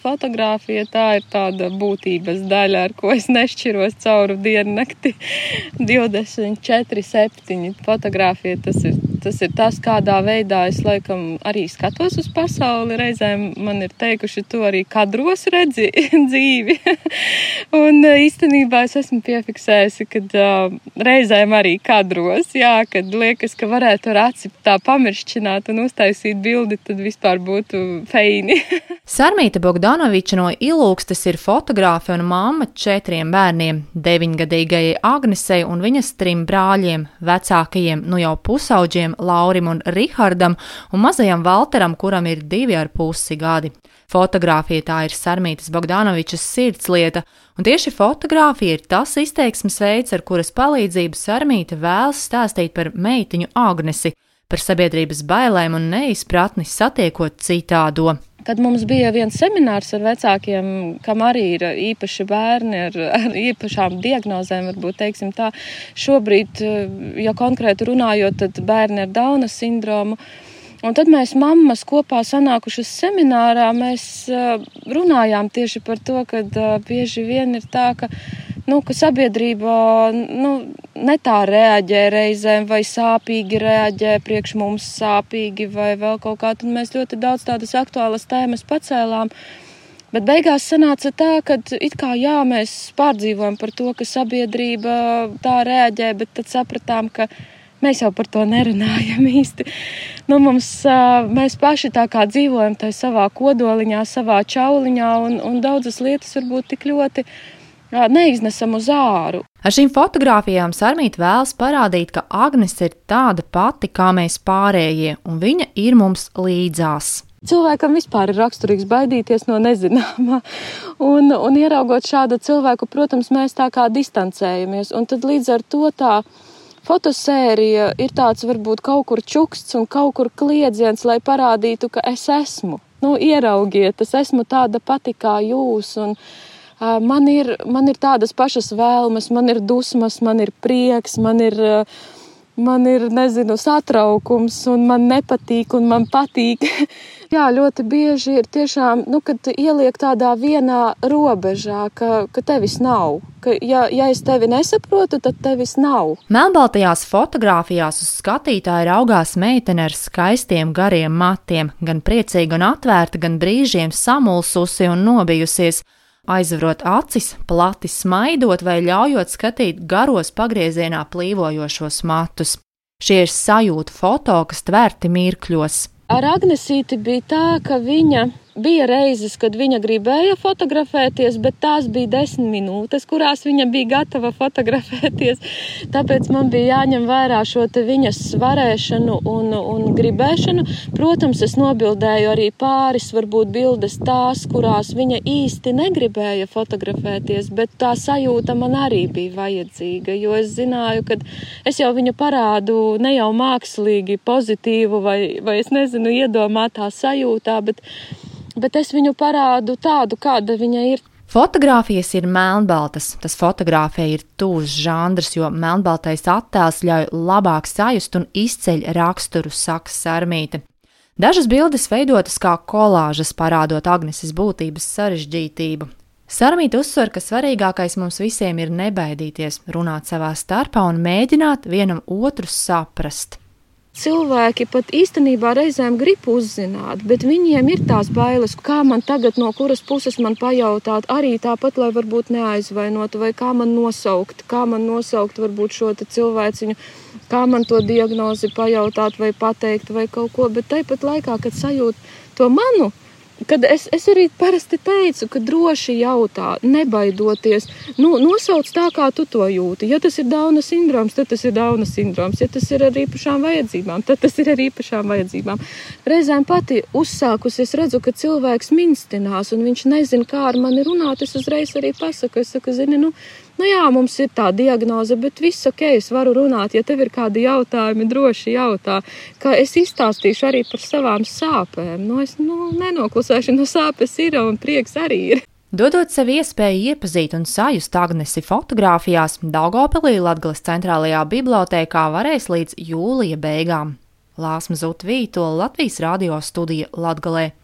Fotogrāfija tā ir tāda būtības daļa, ar ko es nešķiros cauri diennakti. 24/7. Fotogrāfija tas ir tas, kādā veidā es laikam arī skatos uz pasauli. Reizēm man ir teikuši, tu arī kadros redzi dzīvi. Un īstenībā es esmu piefiksējusi, kad reizēm arī kadros, jā, kad liekas, ka varētu ar aci tā pamiršķināt un uztaisīt bildi, tad vispār būtu feini. Sarmīta Bogdanoviča no Ilūgstes ir fotogrāfe un mamma 4 bērniem – 9-gadīgajai Agnesei un viņas 3 brāļiem, vecākajiem nu jau pusauģiem Laurim un Rihardam un mazajam Valteram, kuram ir 2,5 gadi. Fotogrāfija tā ir Sarmītas Bogdanovičas sirdslieta, un tieši fotogrāfija ir tas izteiksmes veids, ar kuras palīdzību Sarmīta vēlas stāstīt par meitiņu Agnesi, par sabiedrības bailēm un neizpratni satiekot citādo. Kad mums bija viens seminārs ar vecākiem, kam arī ir īpaši bērni ar īpašām diagnozēm, varbūt teiksim tā, šobrīd, ja konkrēti runājot, tad bērni ar Dauna sindromu. Un tad mēs mammas kopā sanākušas seminārā, mēs runājām tieši par to, ka bieži vien ir tā, ka sabiedrība ne tā reaģē reizēm vai sāpīgi reaģē, priekš mums sāpīgi vai vēl kaut kā. Tad mēs ļoti daudz tādas aktuālas tēmas pacēlām. Bet beigās sanāca tā, ka it kā jā, mēs pārdzīvojam par to, ka sabiedrība tā reaģē, bet tad sapratām, ka mēs jau par to nerunājam īsti. Mēs paši tā kā dzīvojam tai savā kodoliņā, savā čauliņā un daudzas lietas varbūt tik ļoti neiznesam uz āru. Ar šīm fotogrāfijām Sarmīta vēlas parādīt, ka Agnes ir tāda pati kā mēs pārējie, un viņa ir mums līdzās. Cilvēkam vispār ir raksturīgs baidīties no nezināmā, un ieraugot šādu cilvēku, protams, mēs tā kā distancējamies, un tad līdz ar to tā fotosērija ir tāds varbūt kaut kur čuksts un kaut kur kliedziens, lai parādītu, ka es esmu. Ieraugiet, es esmu tāda pati kā jūs, un man ir tādas pašas vēlmes, man ir dusmas, man ir prieks, man ir satraukums, un man nepatīk, un man patīk. Jā, ļoti bieži ir tiešām, kad ieliek tādā vienā robežā, ka tevis nav. Ka, ja es tevi nesaprotu, tad tevis nav. Melnbaltajās fotogrāfijās uz skatītāja raugās meitene ar skaistiem gariem matiem, gan priecīga un atvērta, gan brīžiem samulsusi un nobijusies. Aizvarot acis, plati smaidot vai ļaujot skatīt garos pagriezienā plīvojošos matus. Šie ir sajūtu foto, kas tverti mirkļos. Ar Agnesīti bija tā, ka viņa bija reizes, kad viņa gribēja fotografēties, bet tās bija 10 minūtes, kurās viņa bija gatava fotografēties. Tāpēc man bija jāņem vērā šo te viņas svarēšanu un gribēšanu. Protams, es nobildēju arī pāris, varbūt bildes tās, kurās viņa īsti negribēja fotografēties, bet tā sajūta man arī bija vajadzīga, jo es zināju, ka es jau viņu parādu ne jau mākslīgi pozitīvu vai es nezinu, iedomātā sajūtā, bet es viņu parādu tādu, kāda viņa ir. Fotogrāfijas ir melnbaltas. Tas fotogrāfija ir tūs žanrs, jo melnbaltais attēls ļauj labāk sajust un izceļ raksturu, saka Sarmīta. Dažas bildes veidotas kā kolāžas, parādot Agneses būtības sarežģītību. Sarmīta uzsver, ka svarīgākais mums visiem ir nebaidīties, runāt savā starpā un mēģināt vienam otru saprast. Cilvēki pat īstenībā reizēm grib uzzināt, bet viņiem ir tās bailes, kā man tagad no kuras puses man pajautāt, arī tāpat, lai varbūt neaizvainotu, vai kā man nosaukt varbūt šo te cilvēciņu, kā man to diagnozi pajautāt vai pateikt vai kaut ko, bet tāpat laikā, kad sajūt to manu, kad es arī parasti teicu, ka droši jautā, nebaidoties, nosauc tā, kā tu to jūti. Ja tas ir Dauna sindroms, tad tas ir Dauna sindroms. Ja tas ir ar īpašām vajadzībām, tad tas ir ar īpašām vajadzībām. Reizēm pati uzsākusi, es redzu, ka cilvēks minstinās, un viņš nezin, kā ar mani runāt, es uzreiz arī pasaku, zini, jā, mums ir tā diagnoze, bet viss ok, es varu runāt, ja tev ir kādi jautājumi, droši jautā, ka es izstāstīšu arī par savām sāpēm. Es nenoklusēšu, sāpes ir un prieks arī ir. Dodot sev iespēju iepazīt un sajust Agnesi fotogrāfijās, Daugavpilī Latgales centrālajā bibliotēkā varēs līdz jūlija beigām. Lāsma Zut Vītola, Latvijas radio studija Latgalē.